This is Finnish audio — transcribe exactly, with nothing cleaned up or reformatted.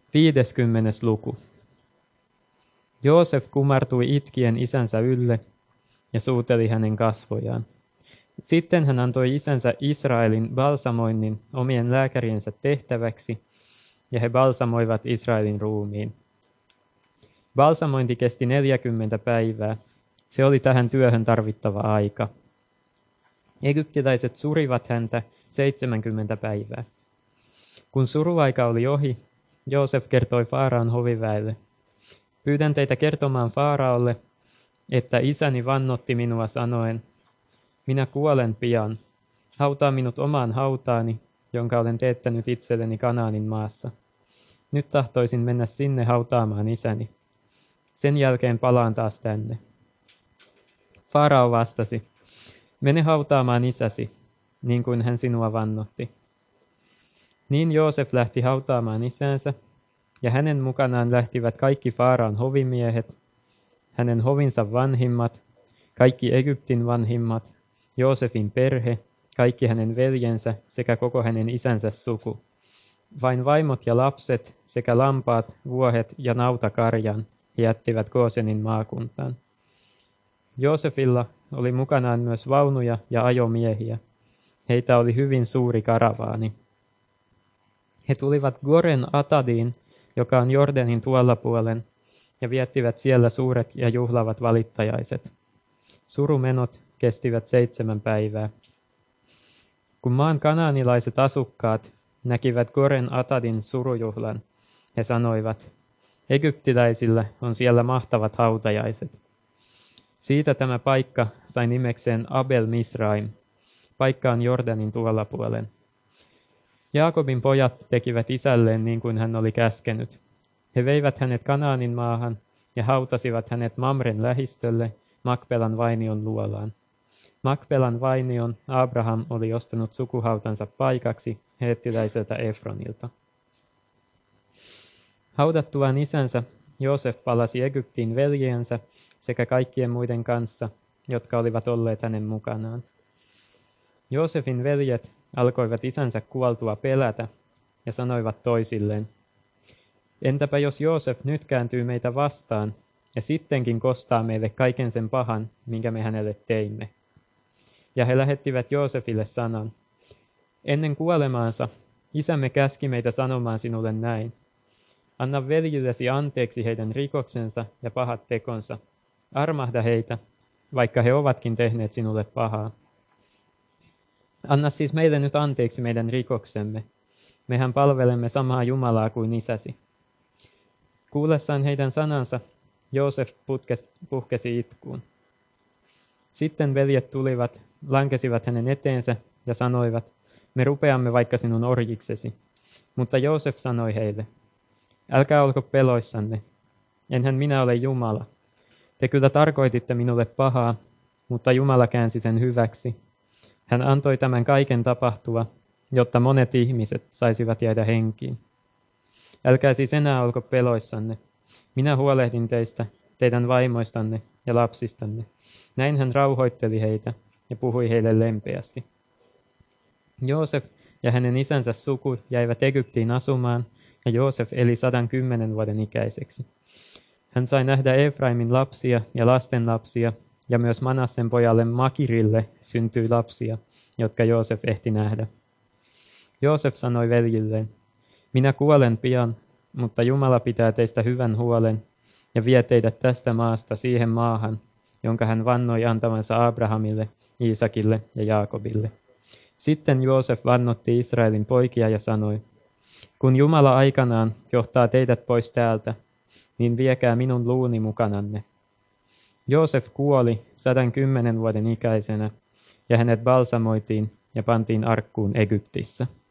Viideskymmenes luku. Joosef kumartui itkien isänsä ylle ja suuteli hänen kasvojaan. Sitten hän antoi isänsä Israelin balsamoinnin omien lääkäriensä tehtäväksi, ja he balsamoivat Israelin ruumiin. Balsamointi kesti neljäkymmentä päivää. Se oli tähän työhön tarvittava aika. Egyptiläiset surivat häntä seitsemänkymmentä päivää. Kun suruaika oli ohi, Joosef kertoi Faaraon hoviväelle: pyydän teitä kertomaan Faaraolle, että isäni vannotti minua sanoen: minä kuolen pian, hautaa minut omaan hautaani, jonka olen teettänyt itselleni Kanaanin maassa. Nyt tahtoisin mennä sinne hautaamaan isäni. Sen jälkeen palaan taas tänne. Faarao vastasi: mene hautaamaan isäsi, niin kuin hän sinua vannotti. Niin Joosef lähti hautaamaan isänsä, ja hänen mukanaan lähtivät kaikki Faaraon hovimiehet, hänen hovinsa vanhimmat, kaikki Egyptin vanhimmat, Joosefin perhe, kaikki hänen veljensä sekä koko hänen isänsä suku. Vain vaimot ja lapset sekä lampaat, vuohet ja nautakarjan he jättivät Goosenin maakuntaan. Joosefilla oli mukanaan myös vaunuja ja ajomiehiä. Heitä oli hyvin suuri karavaani. He tulivat Goren Atadiin, joka on Jordanin tuolla puolen, ja viettivät siellä suuret ja juhlavat valittajaiset. Surumenot kestivät seitsemän päivää. Kun maan kanaanilaiset asukkaat näkivät Goren Atadin surujuhlan, he sanoivat: egyptiläisillä on siellä mahtavat hautajaiset. Siitä tämä paikka sai nimekseen Abel Misraim. Paikka on Jordanin tuolla puolen. Jaakobin pojat tekivät isälleen niin kuin hän oli käskenyt. He veivät hänet Kanaanin maahan ja hautasivat hänet Mamren lähistölle Makpelan vainion luolaan. Makpelan vainion Abraham oli ostanut sukuhautansa paikaksi heettiläiseltä Efronilta. Haudattuaan isänsä, Joosef palasi Egyptiin veljiensä sekä kaikkien muiden kanssa, jotka olivat olleet hänen mukanaan. Joosefin veljet alkoivat isänsä kuoltua pelätä ja sanoivat toisilleen: entäpä jos Joosef nyt kääntyy meitä vastaan ja sittenkin kostaa meille kaiken sen pahan, minkä me hänelle teimme. Ja he lähettivät Joosefille sanan: ennen kuolemaansa isämme käski meitä sanomaan sinulle näin: anna veljillesi anteeksi heidän rikoksensa ja pahat tekonsa. Armahda heitä, vaikka he ovatkin tehneet sinulle pahaa. Anna siis meille nyt anteeksi meidän rikoksemme. Mehän palvelemme samaa Jumalaa kuin isäsi. Kuullessaan heidän sanansa, Joosef putkes, puhkesi itkuun. Sitten veljet tulivat, lankesivat hänen eteensä ja sanoivat: me rupeamme vaikka sinun orjiksesi. Mutta Joosef sanoi heille: älkää olko peloissanne, enhän minä ole Jumala. Te kyllä tarkoititte minulle pahaa, mutta Jumala käänsi sen hyväksi. Hän antoi tämän kaiken tapahtua, jotta monet ihmiset saisivat jäädä henkiin. Älkää siis enää olko peloissanne. Minä huolehdin teistä, teidän vaimoistanne ja lapsistanne. Näin hän rauhoitteli heitä ja puhui heille lempeästi. Joosef ja hänen isänsä suku jäivät Egyptiin asumaan, ja Joosef eli sadan kymmenen vuoden ikäiseksi. Hän sai nähdä Efraimin lapsia ja lastenlapsia, ja myös Manassen pojalle Makirille syntyi lapsia, jotka Joosef ehti nähdä. Joosef sanoi veljilleen: minä kuolen pian, mutta Jumala pitää teistä hyvän huolen ja vie teidät tästä maasta siihen maahan, jonka hän vannoi antamansa Abrahamille, Iisakille ja Jaakobille. Sitten Joosef vannotti Israelin poikia ja sanoi: kun Jumala aikanaan johtaa teidät pois täältä, niin viekää minun luuni mukananne. Joosef kuoli sadan kymmenen vuoden ikäisenä, ja hänet balsamoitiin ja pantiin arkkuun Egyptissä.